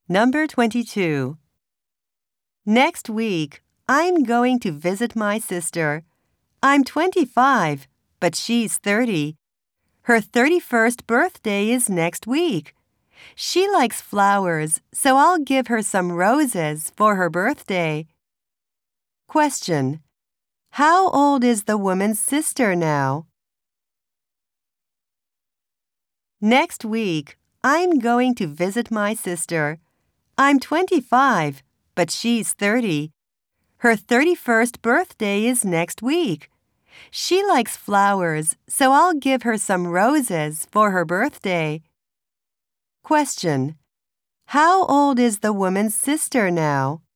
Number 22. Next week, I'm going to visit my sister. I'm 25, but she's 30. Her 31st birthday is next week. She likes flowers, so I'll give her some roses for her birthday. Question: How old is the woman's sister now? Next week, I'm going to visit my sister. I'm 25, but she's 30. Her 31st birthday is next week. She likes flowers, so I'll give her some roses for her birthday. Question: How old is the woman's sister now?